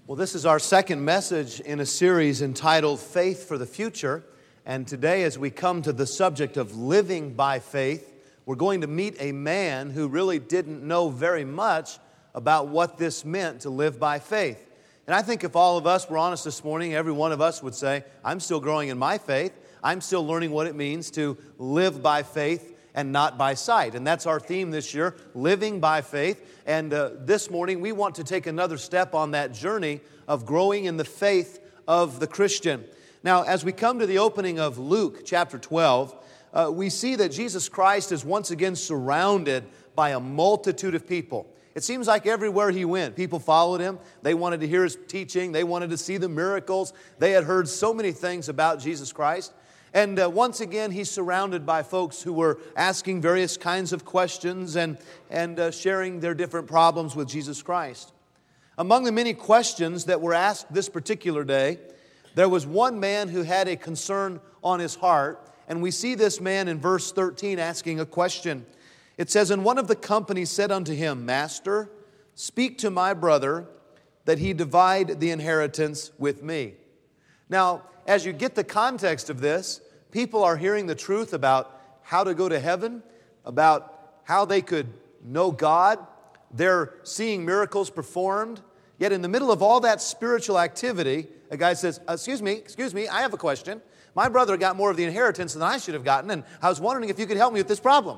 Well, this is our second message in a series entitled Faith for the Future. And today, as we come to the subject of living by faith, we're going to meet a man who really didn't know very much about what this meant to live by faith. And I think if all of us were honest this morning, every one of us would say, I'm still growing in my faith. I'm still learning what it means to live by faith and not by sight. And that's our theme this year, living by faith. And this morning, we want to take another step on that journey of growing in the faith of the Christian. Now, as we come to the opening of Luke chapter 12, we see that Jesus Christ is once again surrounded by a multitude of people. It seems like everywhere he went, people followed him. They wanted to hear his teaching. They wanted to see the miracles. They had heard so many things about Jesus Christ. And once again, he's surrounded by folks who were asking various kinds of questions and sharing their different problems with Jesus Christ. Among the many questions that were asked this particular day, there was one man who had a concern on his heart. And we see this man in verse 13 asking a question. It says, "And one of the company said unto him, Master, speak to my brother that he divide the inheritance with me." Now, as you get the context of this, people are hearing the truth about how to go to heaven, about how they could know God. They're seeing miracles performed. Yet in the middle of all that spiritual activity, a guy says, excuse me, I have a question. My brother got more of the inheritance than I should have gotten, and I was wondering if you could help me with this problem.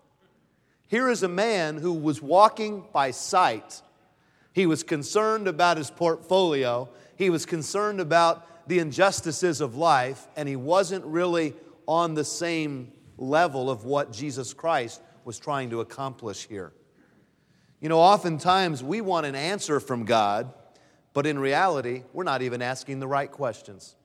Here is a man who was walking by sight. He was concerned about his portfolio. He was concerned about the injustices of life, and he wasn't really on the same level of what Jesus Christ was trying to accomplish here. You know, oftentimes we want an answer from God, but in reality, we're not even asking the right questions.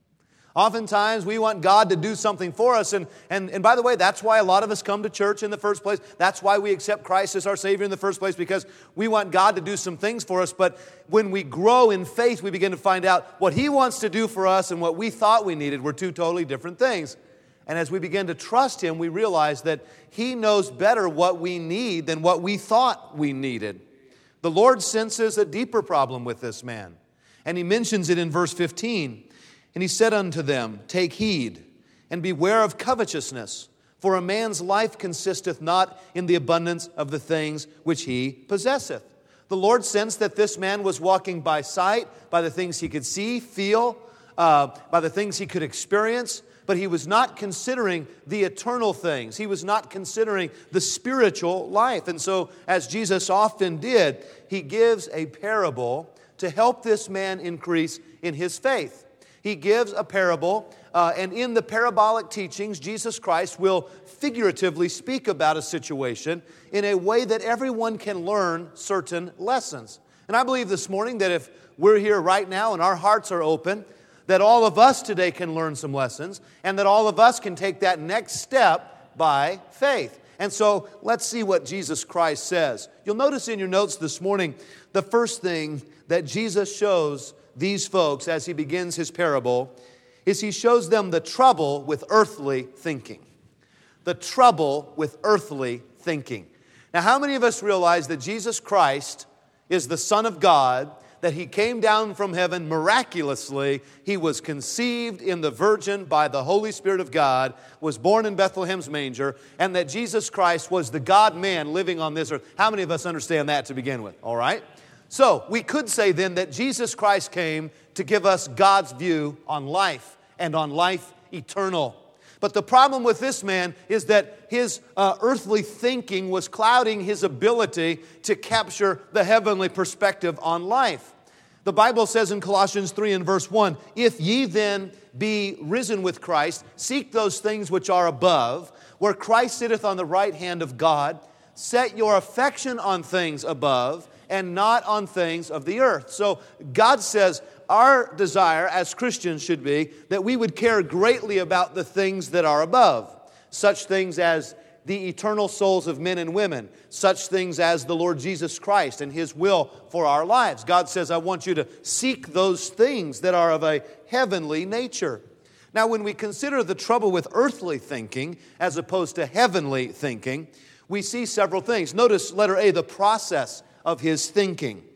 Oftentimes, we want God to do something for us, and by the way, that's why a lot of us come to church in the first place. That's why we accept Christ as our Savior in the first place, because we want God to do some things for us. But when we grow in faith, we begin to find out what He wants to do for us and what we thought we needed were two totally different things. And as we begin to trust Him, we realize that He knows better what we need than what we thought we needed. The Lord senses a deeper problem with this man, and He mentions it in verse 15. And He said unto them, Take heed, and beware of covetousness, for a man's life consisteth not in the abundance of the things which he possesseth. The Lord sensed that this man was walking by sight, by the things he could see, feel, by the things he could experience, but he was not considering the eternal things. He was not considering the spiritual life. And so, as Jesus often did, He gives a parable to help this man increase in his faith. He gives a parable, and in the parabolic teachings, Jesus Christ will figuratively speak about a situation in a way that everyone can learn certain lessons. And I believe this morning that if we're here right now and our hearts are open, that all of us today can learn some lessons, and that all of us can take that next step by faith. And so let's see what Jesus Christ says. You'll notice in your notes this morning, the first thing that Jesus shows these folks as He begins His parable is He shows them the trouble with earthly thinking. The trouble with earthly thinking. Now, how many of us realize that Jesus Christ is the Son of God, that He came down from heaven miraculously, He was conceived in the Virgin by the Holy Spirit of God, was born in Bethlehem's manger, and that Jesus Christ was the God-man living on this earth? How many of us understand that to begin with? All right? So, we could say then that Jesus Christ came to give us God's view on life and on life eternal. But the problem with this man is that his earthly thinking was clouding his ability to capture the heavenly perspective on life. The Bible says in Colossians 3 and verse 1, If ye then be risen with Christ, seek those things which are above, where Christ sitteth on the right hand of God. Set your affection on things above, and not on things of the earth. So God says our desire as Christians should be that we would care greatly about the things that are above, such things as the eternal souls of men and women, such things as the Lord Jesus Christ and His will for our lives. God says, I want you to seek those things that are of a heavenly nature. Now, when we consider the trouble with earthly thinking as opposed to heavenly thinking, we see several things. Notice letter A, the process of his thinking.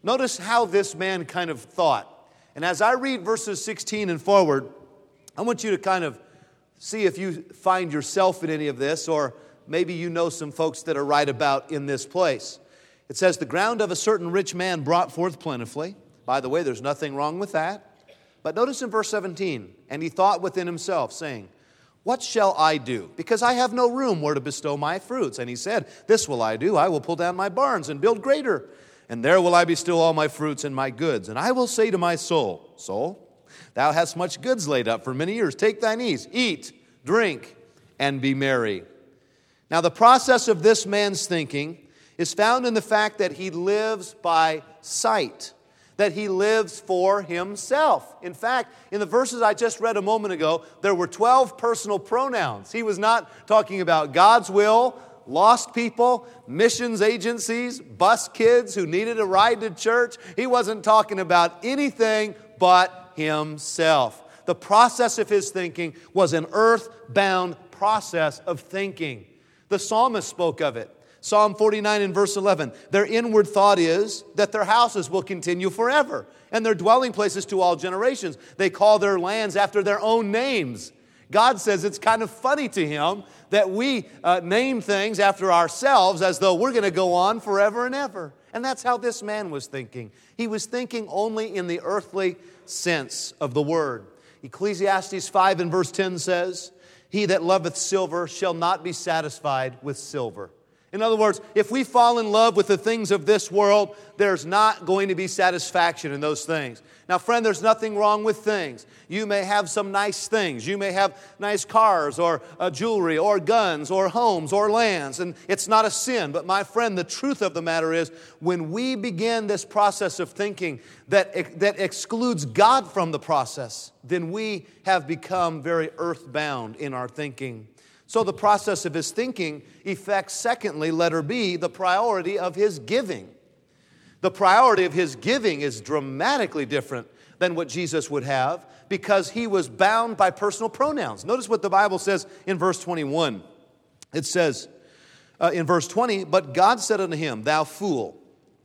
Notice how this man kind of thought. And as I read verses 16 and forward, I want you to kind of see if you find yourself in any of this, or maybe you know some folks that are right about in this place. It says, the ground of a certain rich man brought forth plentifully. By the way, there's nothing wrong with that. But notice in verse 17, and he thought within himself, saying, what shall I do? Because I have no room where to bestow my fruits. And he said, this will I do. I will pull down my barns and build greater. And there will I bestow all my fruits and my goods. And I will say to my soul, soul, thou hast much goods laid up for many years. Take thine ease, eat, drink, and be merry. Now the process of this man's thinking is found in the fact that he lives by sight, that he lives for himself. In fact, in the verses I just read a moment ago, there were 12 personal pronouns. He was not talking about God's will, lost people, missions agencies, bus kids who needed a ride to church. He wasn't talking about anything but himself. The process of his thinking was an earth-bound process of thinking. The psalmist spoke of it. Psalm 49 and verse 11, their inward thought is that their houses will continue forever, and their dwelling places to all generations. They call their lands after their own names. God says it's kind of funny to him that we name things after ourselves as though we're going to go on forever and ever. And that's how this man was thinking. He was thinking only in the earthly sense of the word. Ecclesiastes 5 and verse 10 says, he that loveth silver shall not be satisfied with silver. In other words, if we fall in love with the things of this world, there's not going to be satisfaction in those things. Now, friend, there's nothing wrong with things. You may have some nice things. You may have nice cars or jewelry or guns or homes or lands, and it's not a sin. But my friend, the truth of the matter is, when we begin this process of thinking that excludes God from the process, then we have become very earthbound in our thinking. So the process of his thinking affects, secondly, letter B, the priority of his giving. The priority of his giving is dramatically different than what Jesus would have because he was bound by personal pronouns. Notice what the Bible says in verse 21. It says in verse 20, but God said unto him, thou fool,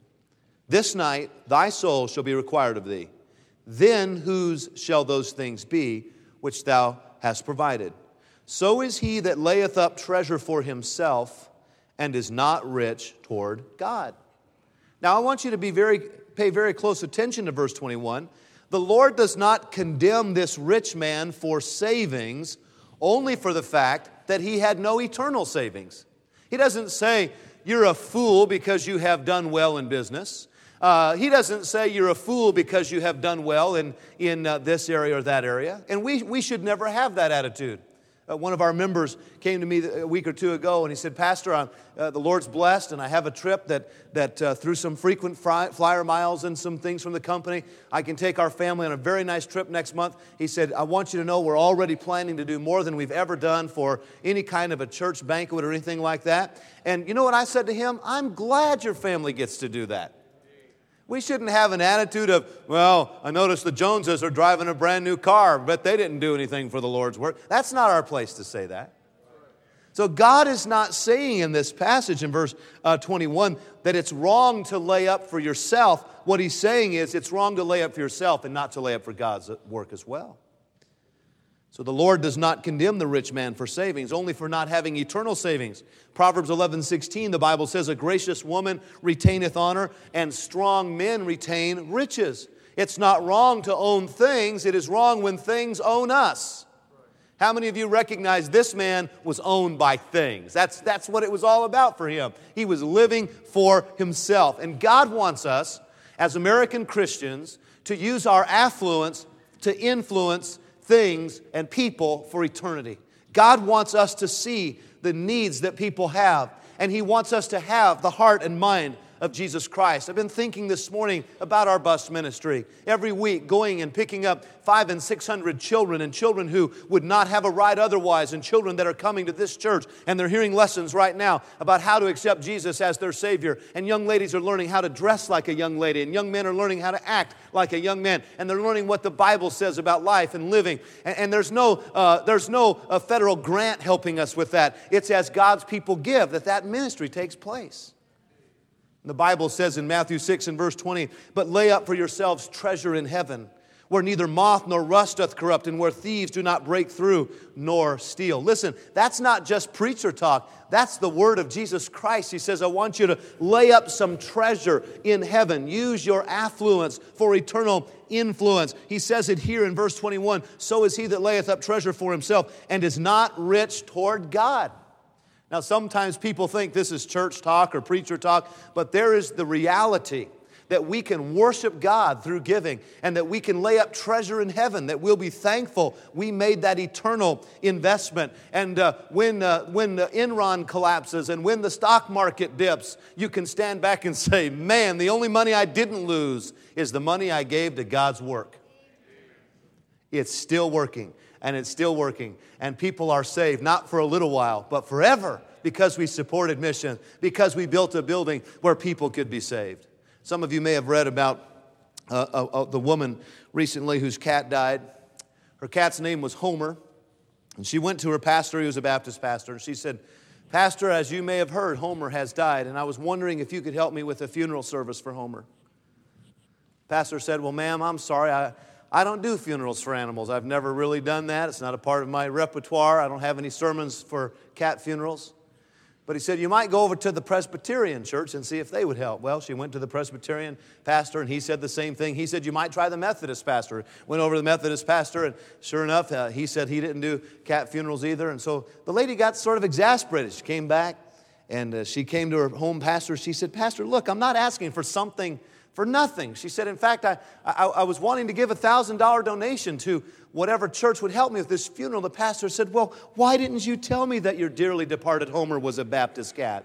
this night thy soul shall be required of thee. Then whose shall those things be which thou hast provided? So is he that layeth up treasure for himself and is not rich toward God. Now I want you to pay very close attention to verse 21. The Lord does not condemn this rich man for savings only for the fact that he had no eternal savings. He doesn't say you're a fool because you have done well in business. He doesn't say you're a fool because you have done well in this area or that area. And we should never have that attitude. One of our members came to me a week or two ago and he said, Pastor, the Lord's blessed and I have a trip that through some frequent flyer miles and some things from the company, I can take our family on a very nice trip next month. He said, I want you to know we're already planning to do more than we've ever done for any kind of a church banquet or anything like that. And you know what I said to him? I'm glad your family gets to do that. We shouldn't have an attitude of, well, I noticed the Joneses are driving a brand new car, but they didn't do anything for the Lord's work. That's not our place to say that. So God is not saying in this passage in verse 21 that it's wrong to lay up for yourself. What he's saying is it's wrong to lay up for yourself and not to lay up for God's work as well. So the Lord does not condemn the rich man for savings, only for not having eternal savings. Proverbs 11:16, the Bible says, a gracious woman retaineth honor, and strong men retain riches. It's not wrong to own things. It is wrong when things own us. How many of you recognize this man was owned by things? That's what it was all about for him. He was living for himself. And God wants us, as American Christians, to use our affluence to influence things and people for eternity. God wants us to see the needs that people have, and He wants us to have the heart and mind of Jesus Christ. I've been thinking this morning about our bus ministry. Every week going and picking up 500 and 600 children and children who would not have a ride otherwise, and children that are coming to this church and they're hearing lessons right now about how to accept Jesus as their Savior. And young ladies are learning how to dress like a young lady, and young men are learning how to act like a young man, and they're learning what the Bible says about life and living. And there's no federal grant helping us with that. It's as God's people give that ministry takes place. The Bible says in Matthew 6 and verse 20, but lay up for yourselves treasure in heaven, where neither moth nor rust doth corrupt, and where thieves do not break through nor steal. Listen, that's not just preacher talk. That's the word of Jesus Christ. He says, I want you to lay up some treasure in heaven. Use your affluence for eternal influence. He says it here in verse 21, so is he that layeth up treasure for himself, and is not rich toward God. Now, sometimes people think this is church talk or preacher talk, but there is the reality that we can worship God through giving, and that we can lay up treasure in heaven, that we'll be thankful we made that eternal investment. And when the Enron collapses and when the stock market dips, you can stand back and say, man, the only money I didn't lose is the money I gave to God's work. It's still working, and it's still working. And people are saved, not for a little while, but forever, because we supported mission, because we built a building where people could be saved. Some of you may have read about the woman recently whose cat died. Her cat's name was Homer. And she went to her pastor, he was a Baptist pastor, and she said, Pastor, as you may have heard, Homer has died, and I was wondering if you could help me with a funeral service for Homer. Pastor said, well, ma'am, I'm sorry, I don't do funerals for animals. I've never really done that. It's not a part of my repertoire. I don't have any sermons for cat funerals. But he said, you might go over to the Presbyterian church and see if they would help. Well, she went to the Presbyterian pastor, and he said the same thing. He said, you might try the Methodist pastor. Went over to the Methodist pastor, and sure enough, he said he didn't do cat funerals either. And so the lady got sort of exasperated. She came back, and she came to her home pastor. She said, Pastor, look, I'm not asking for something for nothing. She said, in fact, I was wanting to give a $1,000 donation to whatever church would help me with this funeral. The pastor said, well, why didn't you tell me that your dearly departed Homer was a Baptist cat?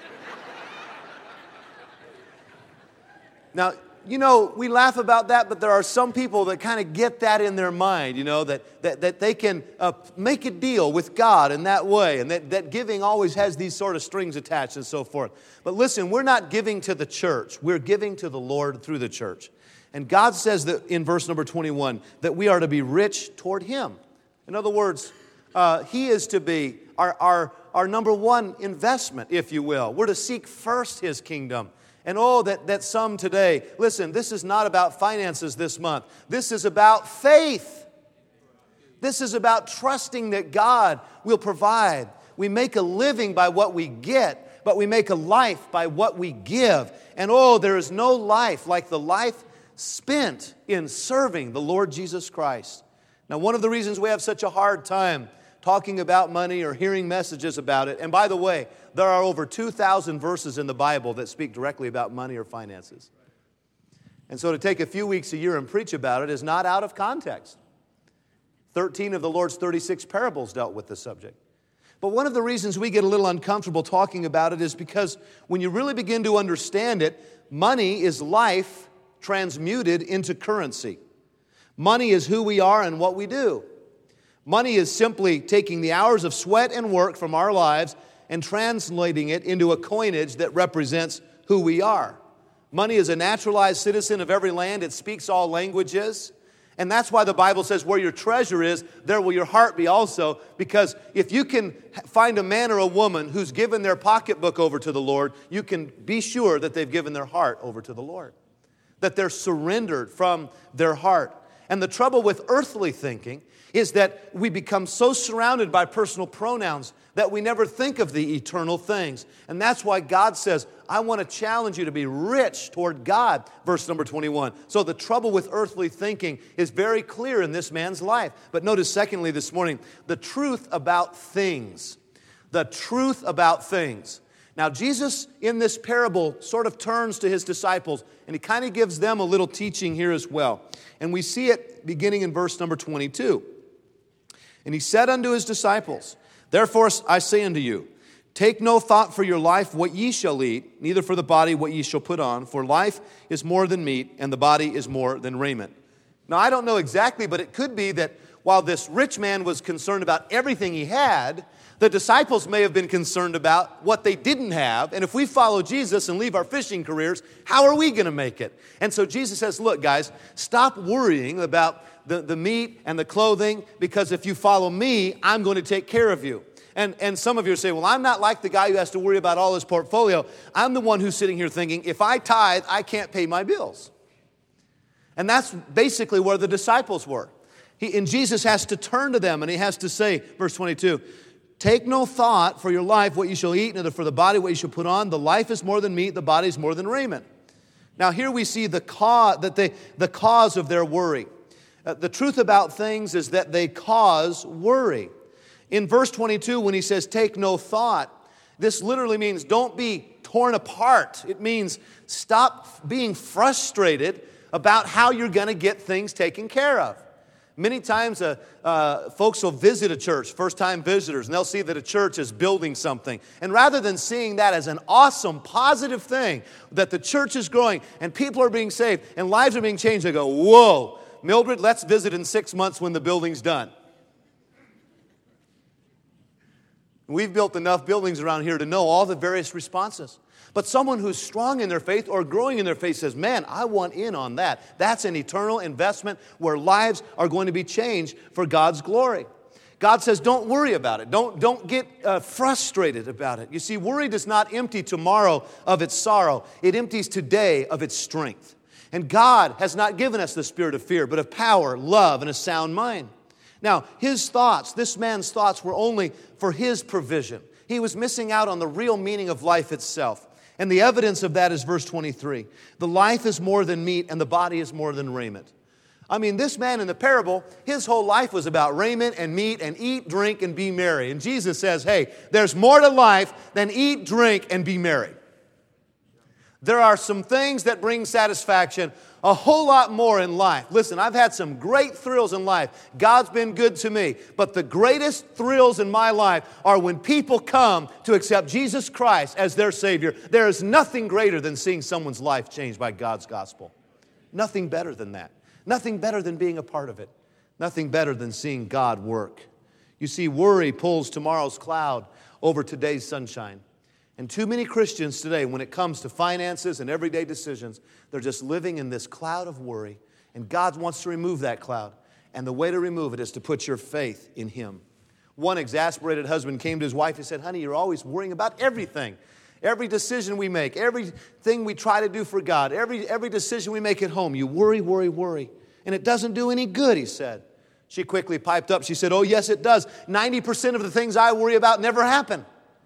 Now, you know, we laugh about that, but there are some people that kind of get that in their mind, you know, that they can make a deal with God in that way, and that giving always has these sort of strings attached and so forth. But listen, we're not giving to the church. We're giving to the Lord through the church. And God says that in verse number 21 that we are to be rich toward Him. In other words, He is to be our number one investment, if you will. We're to seek first His kingdom. And that some today, listen, this is not about finances this month. This is about faith. This is about trusting that God will provide. We make a living by what we get, but we make a life by what we give. And there is no life like the life spent in serving the Lord Jesus Christ. Now, one of the reasons we have such a hard time talking about money or hearing messages about it, and by the way, there are over 2,000 verses in the Bible that speak directly about money or finances. And so to take a few weeks a year and preach about it is not out of context. 13 of the Lord's 36 parables dealt with this subject. But one of the reasons we get a little uncomfortable talking about it is because when you really begin to understand it, money is life transmuted into currency. Money is who we are and what we do. Money is simply taking the hours of sweat and work from our lives and translating it into a coinage that represents who we are. Money is a naturalized citizen of every land. It speaks all languages. And that's why the Bible says where your treasure is, there will your heart be also. Because if you can find a man or a woman who's given their pocketbook over to the Lord, you can be sure that they've given their heart over to the Lord. That they're surrendered from their heart. And the trouble with earthly thinking is that we become so surrounded by personal pronouns that we never think of the eternal things. And that's why God says, I want to challenge you to be rich toward God, verse number 21. So the trouble with earthly thinking is very clear in this man's life. But notice secondly this morning, the truth about things. The truth about things. Now Jesus in this parable sort of turns to His disciples and He kind of gives them a little teaching here as well. And we see it beginning in verse number 22. And He said unto His disciples, Therefore I say unto you, take no thought for your life what ye shall eat, neither for the body what ye shall put on. For life is more than meat, and the body is more than raiment. Now I don't know exactly, but it could be that while this rich man was concerned about everything he had, the disciples may have been concerned about what they didn't have. And if we follow Jesus and leave our fishing careers, how are we going to make it? And so Jesus says, look, guys, stop worrying about the meat and the clothing, because if you follow me, I'm going to take care of you. And some of you say, well, I'm not like the guy who has to worry about all his portfolio. I'm the one who's sitting here thinking, if I tithe, I can't pay my bills. And that's basically where the disciples were. And Jesus has to turn to them and he has to say, verse 22, take no thought for your life, what you shall eat, neither for the body, what you shall put on. The life is more than meat, the body is more than raiment. Now here we see the cause of their worry. The truth about things is that they cause worry. In verse 22, when he says, take no thought, this literally means don't be torn apart. It means stop being frustrated about how you're going to get things taken care of. Many times folks will visit a church, first-time visitors, and they'll see that a church is building something. And rather than seeing that as an awesome, positive thing, that the church is growing and people are being saved and lives are being changed, they go, whoa, Mildred, let's visit in 6 months when the building's done. We've built enough buildings around here to know all the various responses. But someone who's strong in their faith or growing in their faith says, man, I want in on that. That's an eternal investment where lives are going to be changed for God's glory. God says, don't worry about it. Don't get frustrated about it. You see, worry does not empty tomorrow of its sorrow. It empties today of its strength. And God has not given us the spirit of fear, but of power, love, and a sound mind. Now, his thoughts, this man's thoughts were only for his provision. He was missing out on the real meaning of life itself. And the evidence of that is verse 23. The life is more than meat and the body is more than raiment. I mean, this man in the parable, his whole life was about raiment and meat and eat, drink, and be merry. And Jesus says, hey, there's more to life than eat, drink, and be merry. There are some things that bring satisfaction, a whole lot more in life. Listen, I've had some great thrills in life. God's been good to me. But the greatest thrills in my life are when people come to accept Jesus Christ as their Savior. There is nothing greater than seeing someone's life changed by God's gospel. Nothing better than that. Nothing better than being a part of it. Nothing better than seeing God work. You see, worry pulls tomorrow's cloud over today's sunshine. And too many Christians today, when it comes to finances and everyday decisions, they're just living in this cloud of worry. And God wants to remove that cloud. And the way to remove it is to put your faith in Him. One exasperated husband came to his wife and said, honey, you're always worrying about everything. Every decision we make, everything we try to do for God, every decision we make at home, you worry, worry, worry. And it doesn't do any good, he said. She quickly piped up. She said, oh, yes, it does. 90% of the things I worry about never happen.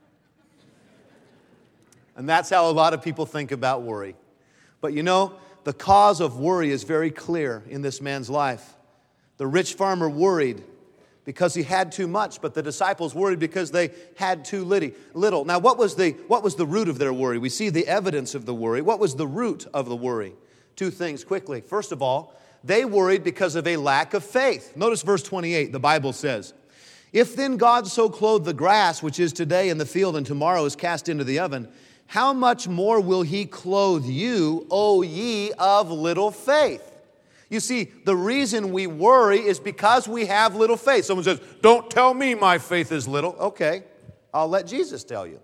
And that's how a lot of people think about worry. But you know, the cause of worry is very clear in this man's life. The rich farmer worried because he had too much, but the disciples worried because they had too little. Now, what was the root of their worry? We see the evidence of the worry. What was the root of the worry? Two things quickly. First of all, they worried because of a lack of faith. Notice verse 28, the Bible says, if then God so clothed the grass, which is today in the field and tomorrow is cast into the oven, how much more will He clothe you, O ye of little faith? You see, the reason we worry is because we have little faith. Someone says, don't tell me my faith is little. Okay, I'll let Jesus tell you.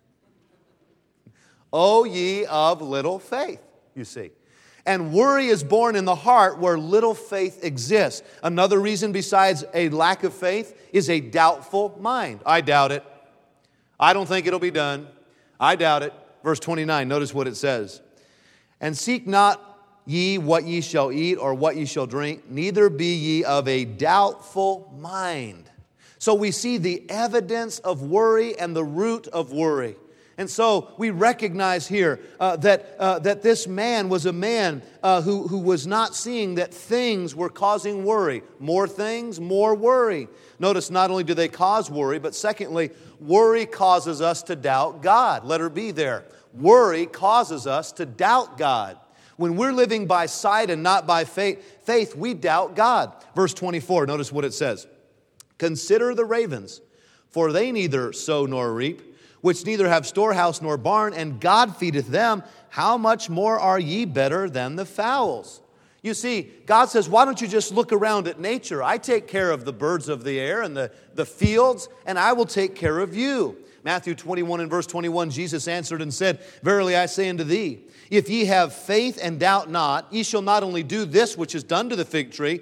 O ye of little faith, you see. And worry is born in the heart where little faith exists. Another reason besides a lack of faith is a doubtful mind. I doubt it. I don't think it'll be done. I doubt it. Verse 29, notice what it says. And seek not ye what ye shall eat or what ye shall drink, neither be ye of a doubtful mind. So we see the evidence of worry and the root of worry. And so we recognize here that this man was a man who was not seeing that things were causing worry. More things, more worry. Notice not only do they cause worry, but secondly, worry causes us to doubt God. Let her be there. Worry causes us to doubt God. When we're living by sight and not by faith, we doubt God. Verse 24, notice what it says. Consider the ravens, for they neither sow nor reap, which neither have storehouse nor barn, and God feedeth them. How much more are ye better than the fowls? You see, God says, why don't you just look around at nature? I take care of the birds of the air and the fields, and I will take care of you. Matthew 21 and verse 21, Jesus answered and said, verily I say unto thee, if ye have faith and doubt not, ye shall not only do this which is done to the fig tree,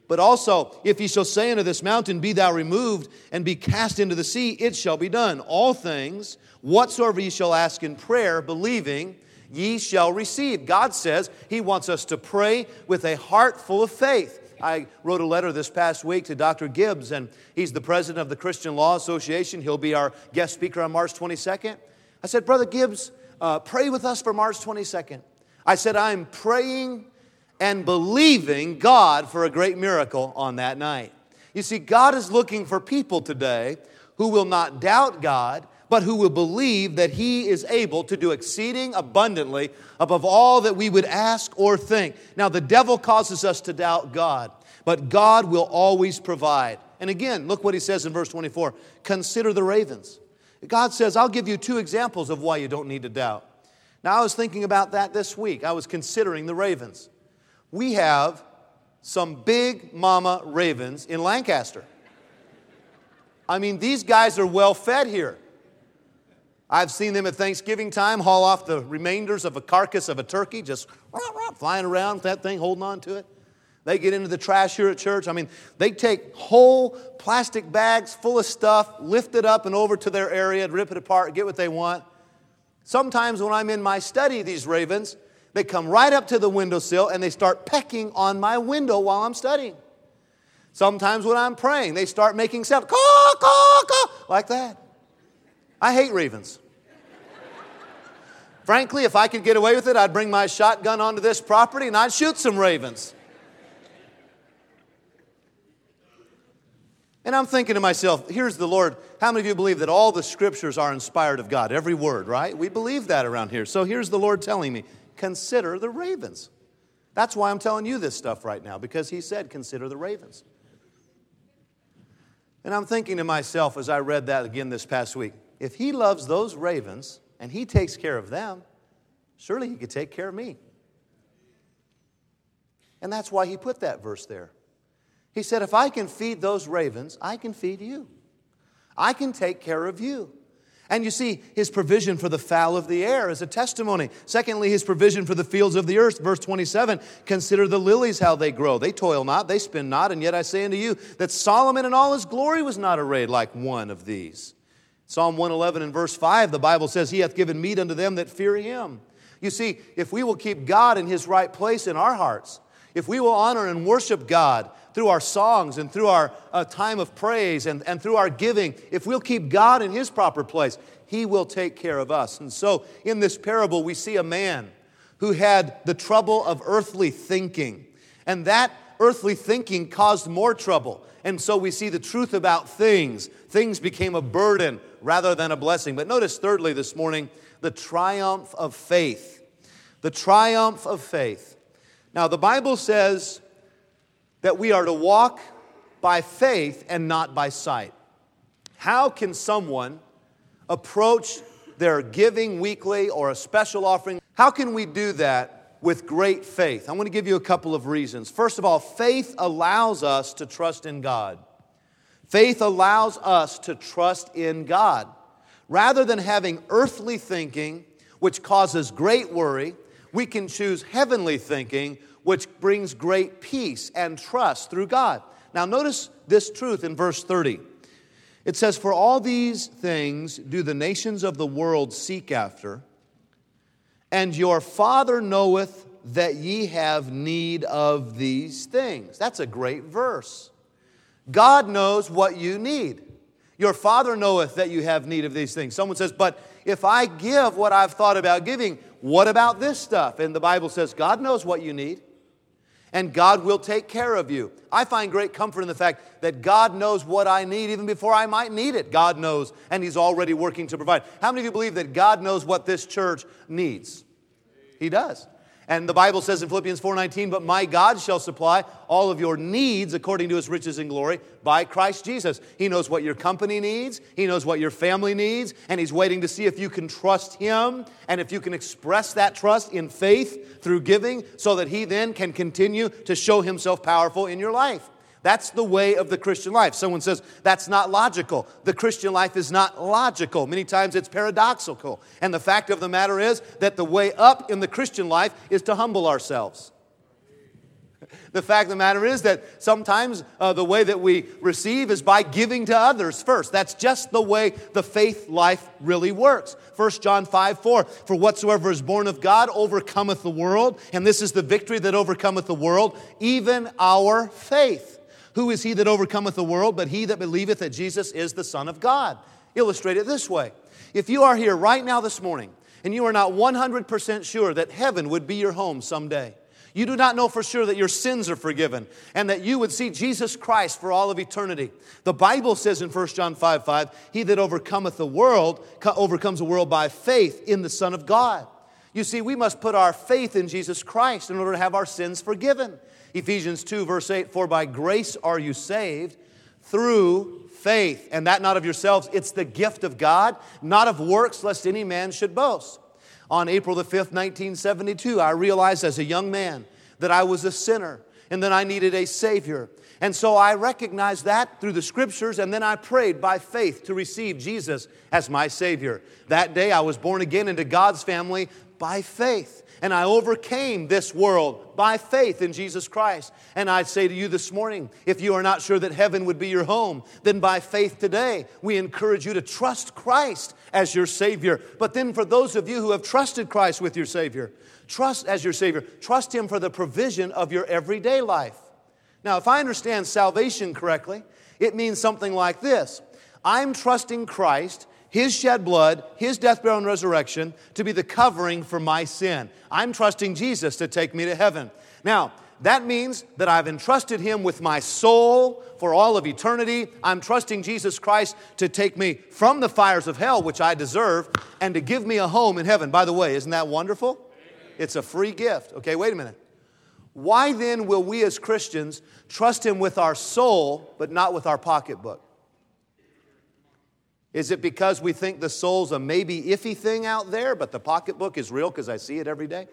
But also, if ye shall say unto this mountain, Be thou removed, and be cast into the sea, it shall be done. All things, whatsoever ye shall ask in prayer, believing, ye shall receive. God says He wants us to pray with a heart full of faith. I wrote a letter this past week to Dr. Gibbs, and he's the president of the Christian Law Association. He'll be our guest speaker on March 22nd. I said, Brother Gibbs, pray with us for March 22nd. I said, I'm praying and believing God for a great miracle on that night. You see, God is looking for people today who will not doubt God, but who will believe that He is able to do exceeding abundantly above all that we would ask or think. Now, the devil causes us to doubt God, but God will always provide. And again, look what He says in verse 24. Consider the ravens. God says, I'll give you 2 examples of why you don't need to doubt. Now, I was thinking about that this week. I was considering the ravens. We have some big mama ravens in Lancaster. I mean, these guys are well fed here. I've seen them at Thanksgiving time haul off the remainders of a carcass of a turkey, just flying around with that thing, holding on to it. They get into the trash here at church. I mean, they take whole plastic bags full of stuff, lift it up and over to their area, rip it apart, get what they want. Sometimes when I'm in my study, these ravens, they come right up to the windowsill and they start pecking on my window while I'm studying. Sometimes when I'm praying, they start making sound, caw, caw, caw, like that. I hate ravens. Frankly, if I could get away with it, I'd bring my shotgun onto this property and I'd shoot some ravens. And I'm thinking to myself, here's the Lord. How many of you believe that all the Scriptures are inspired of God? Every word, right? We believe that around here. So here's the Lord telling me, consider the ravens. That's why I'm telling you this stuff right now, because He said, consider the ravens. And I'm thinking to myself as I read that again this past week, if He loves those ravens and He takes care of them, surely He could take care of me. And that's why He put that verse there. He said, if I can feed those ravens, I can feed you. I can take care of you. And you see, His provision for the fowl of the air is a testimony. Secondly, His provision for the fields of the earth. Verse 27, consider the lilies how they grow. They toil not, they spin not, and yet I say unto you that Solomon in all his glory was not arrayed like one of these. Psalm 111 and verse 5, the Bible says, He hath given meat unto them that fear Him. You see, if we will keep God in His right place in our hearts, if we will honor and worship God through our songs and through our time of praise and through our giving, if we'll keep God in His proper place, He will take care of us. And so in this parable, we see a man who had the trouble of earthly thinking. And that earthly thinking caused more trouble. And so we see the truth about things. Things became a burden rather than a blessing. But notice thirdly this morning, the triumph of faith. The triumph of faith. Now, the Bible says that we are to walk by faith and not by sight. How can someone approach their giving weekly or a special offering? How can we do that with great faith? I want to give you a couple of reasons. First of all, faith allows us to trust in God. Faith allows us to trust in God. Rather than having earthly thinking, which causes great worry, we can choose heavenly thinking, which brings great peace and trust through God. Now notice this truth in verse 30. It says, for all these things do the nations of the world seek after, and your Father knoweth that ye have need of these things. That's a great verse. God knows what you need. Your Father knoweth that you have need of these things. Someone says, but if I give what I've thought about giving, what about this stuff? And the Bible says God knows what you need, and God will take care of you. I find great comfort in the fact that God knows what I need even before I might need it. God knows, and He's already working to provide. How many of you believe that God knows what this church needs? He does. And the Bible says in Philippians 4:19, but my God shall supply all of your needs according to His riches and glory by Christ Jesus. He knows what your company needs. He knows what your family needs. And He's waiting to see if you can trust Him and if you can express that trust in faith through giving so that He then can continue to show Himself powerful in your life. That's the way of the Christian life. Someone says, that's not logical. The Christian life is not logical. Many times it's paradoxical. And the fact of the matter is that the way up in the Christian life is to humble ourselves. The fact of the matter is that sometimes the way that we receive is by giving to others first. That's just the way the faith life really works. 1 John 5:4, for whatsoever is born of God overcometh the world, and this is the victory that overcometh the world, even our faith. Who is he that overcometh the world but he that believeth that Jesus is the Son of God? Illustrate it this way. If you are here right now this morning and you are not 100% sure that heaven would be your home someday, you do not know for sure that your sins are forgiven and that you would see Jesus Christ for all of eternity. The Bible says in 1 John 5:5, he that overcometh the world overcomes the world by faith in the Son of God. You see, we must put our faith in Jesus Christ in order to have our sins forgiven. Ephesians 2 verse 8, for by grace are you saved through faith, and that not of yourselves. It's the gift of God, not of works, lest any man should boast. On April the 5th, 1972, I realized as a young man that I was a sinner and that I needed a Savior. And so I recognized that through the Scriptures, and then I prayed by faith to receive Jesus as my Savior. That day I was born again into God's family by faith. And I overcame this world by faith in Jesus Christ. And I'd say to you this morning, if you are not sure that heaven would be your home, then by faith today, we encourage you to trust Christ as your Savior. But then for those of you who have trusted Christ with your Savior, trust Him for the provision of your everyday life. Now, if I understand salvation correctly, it means something like this. I'm trusting Christ, His shed blood, His death, burial, and resurrection to be the covering for my sin. I'm trusting Jesus to take me to heaven. Now, that means that I've entrusted Him with my soul for all of eternity. I'm trusting Jesus Christ to take me from the fires of hell, which I deserve, and to give me a home in heaven. By the way, isn't that wonderful? It's a free gift. Okay, wait a minute. Why then will we as Christians trust Him with our soul, but not with our pocketbook? Is it because we think the soul's a maybe iffy thing out there, but the pocketbook is real because I see it every day?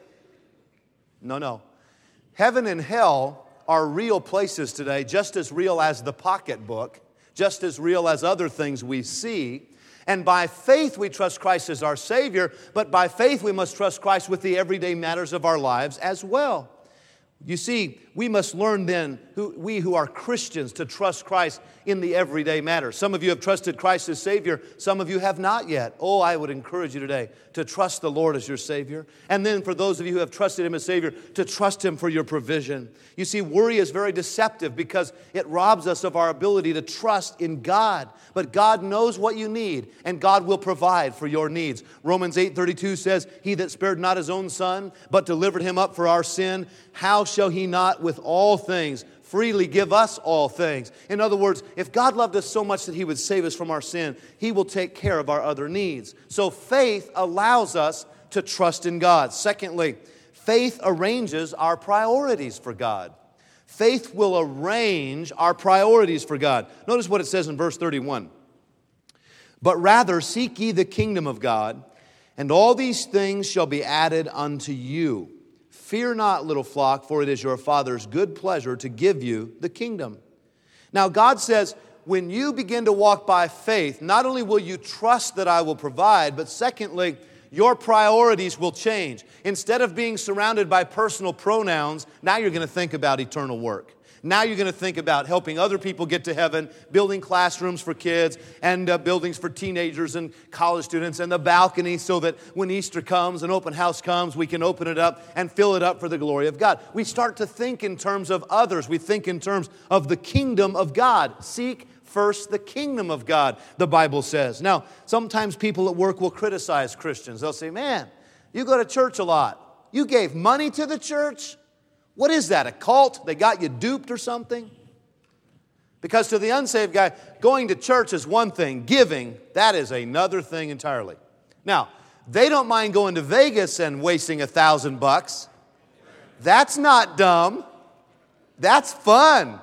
No. Heaven and hell are real places today, just as real as the pocketbook, just as real as other things we see. And by faith we trust Christ as our Savior, but by faith we must trust Christ with the everyday matters of our lives as well. You see, we must learn then, we who are Christians, to trust Christ in the everyday matters. Some of you have trusted Christ as Savior. Some of you have not yet. Oh, I would encourage you today to trust the Lord as your Savior. And then for those of you who have trusted Him as Savior, to trust Him for your provision. You see, worry is very deceptive because it robs us of our ability to trust in God. But God knows what you need, and God will provide for your needs. Romans 8:32 says, He that spared not His own Son, but delivered Him up for our sin, how shall He not with all things freely give us all things? In other words, if God loved us so much that He would save us from our sin, He will take care of our other needs. So faith allows us to trust in God. Secondly, faith arranges our priorities for God. Faith will arrange our priorities for God. Notice what it says in verse 31. But rather seek ye the kingdom of God, and all these things shall be added unto you. Fear not, little flock, for it is your Father's good pleasure to give you the kingdom. Now, God says, when you begin to walk by faith, not only will you trust that I will provide, but secondly, your priorities will change. Instead of being surrounded by personal pronouns, now you're going to think about eternal work. Now you're going to think about helping other people get to heaven, building classrooms for kids and buildings for teenagers and college students, and the balcony so that when Easter comes and open house comes, we can open it up and fill it up for the glory of God. We start to think in terms of others. We think in terms of the kingdom of God. Seek first the kingdom of God, the Bible says. Now, sometimes people at work will criticize Christians. They'll say, man, you go to church a lot. You gave money to the church? What is that, a cult? They got you duped or something? Because to the unsaved guy, going to church is one thing. Giving, that is another thing entirely. Now, they don't mind going to Vegas and wasting $1,000. That's not dumb. That's fun.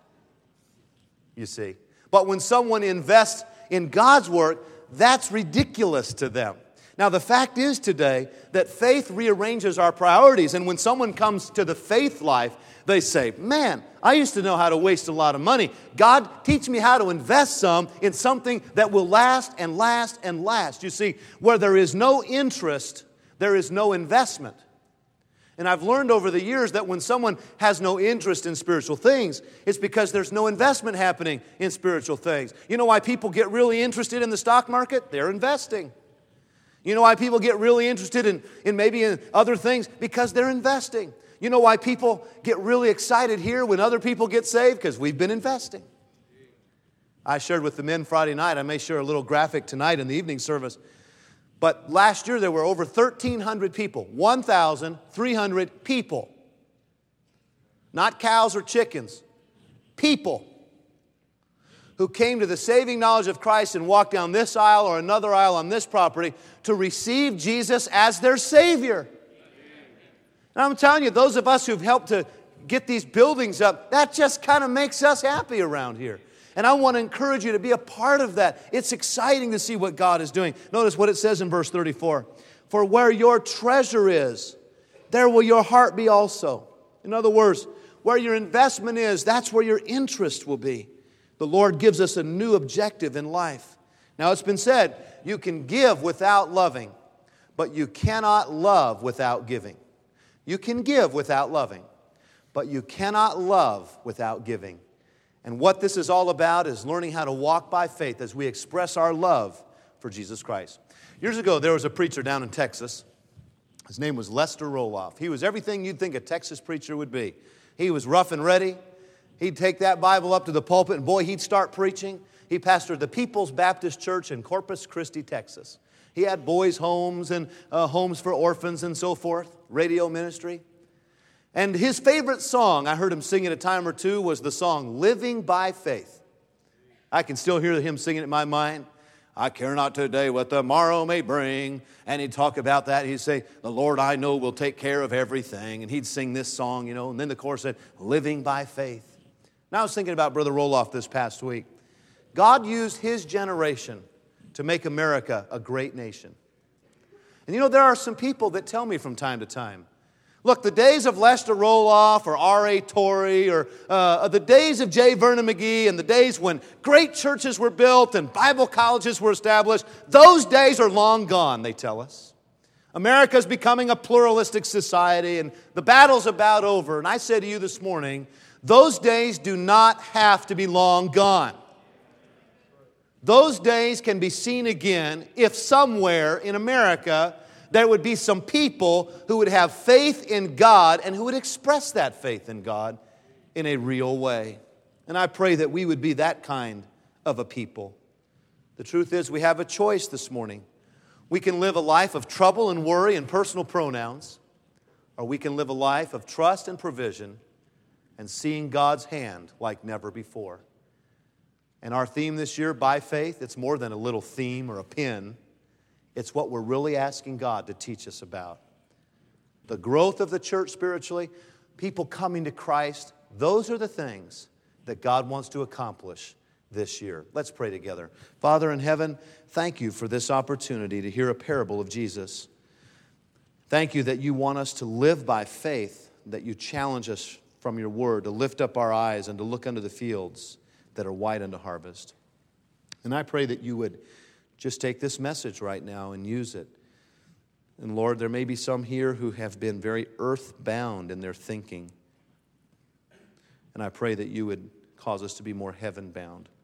You see. But when someone invests in God's work, that's ridiculous to them. Now, the fact is today that faith rearranges our priorities. And when someone comes to the faith life, they say, man, I used to know how to waste a lot of money. God, teach me how to invest some in something that will last and last and last. You see, where there is no interest, there is no investment. And I've learned over the years that when someone has no interest in spiritual things, it's because there's no investment happening in spiritual things. You know why people get really interested in the stock market? They're investing. You know why people get really interested in maybe in other things? Because they're investing. You know why people get really excited here when other people get saved? Because we've been investing. I shared with the men Friday night. I may share a little graphic tonight in the evening service. But last year there were over 1,300 people. 1,300 people. Not cows or chickens. People who came to the saving knowledge of Christ and walked down this aisle or another aisle on this property to receive Jesus as their Savior. And I'm telling you, those of us who've helped to get these buildings up, that just kind of makes us happy around here. And I want to encourage you to be a part of that. It's exciting to see what God is doing. Notice what it says in verse 34. For where your treasure is, there will your heart be also. In other words, where your investment is, that's where your interest will be. The Lord gives us a new objective in life. Now it's been said, you can give without loving, but you cannot love without giving. You can give without loving, but you cannot love without giving. And what this is all about is learning how to walk by faith as we express our love for Jesus Christ. Years ago, there was a preacher down in Texas. His name was Lester Roloff. He was everything you'd think a Texas preacher would be. He was rough and ready. He'd take that Bible up to the pulpit, and boy, he'd start preaching. He pastored the People's Baptist Church in Corpus Christi, Texas. He had boys' homes and homes for orphans and so forth, radio ministry. And his favorite song, I heard him sing it a time or two, was the song Living by Faith. I can still hear him singing it in my mind. I care not today what the morrow may bring. And he'd talk about that. He'd say, the Lord I know will take care of everything. And he'd sing this song, and then the chorus said, Living by Faith. And I was thinking about Brother Roloff this past week. God used his generation to make America a great nation. And there are some people that tell me from time to time, look, the days of Lester Roloff or R.A. Torrey or the days of J. Vernon McGee and the days when great churches were built and Bible colleges were established, those days are long gone, they tell us. America's becoming a pluralistic society and the battle's about over. And I say to you this morning, those days do not have to be long gone. Those days can be seen again if somewhere in America there would be some people who would have faith in God and who would express that faith in God in a real way. And I pray that we would be that kind of a people. The truth is, we have a choice this morning. We can live a life of trouble and worry and personal pronouns, or we can live a life of trust and provision and seeing God's hand like never before. And our theme this year, by faith, it's more than a little theme or a pin. It's what we're really asking God to teach us about. The growth of the church spiritually, people coming to Christ, those are the things that God wants to accomplish this year. Let's pray together. Father in heaven, thank you for this opportunity to hear a parable of Jesus. Thank you that you want us to live by faith, that you challenge us from your word to lift up our eyes and to look unto the fields that are white unto harvest. And I pray that you would just take this message right now and use it. And Lord, there may be some here who have been very earthbound in their thinking. And I pray that you would cause us to be more heaven-bound.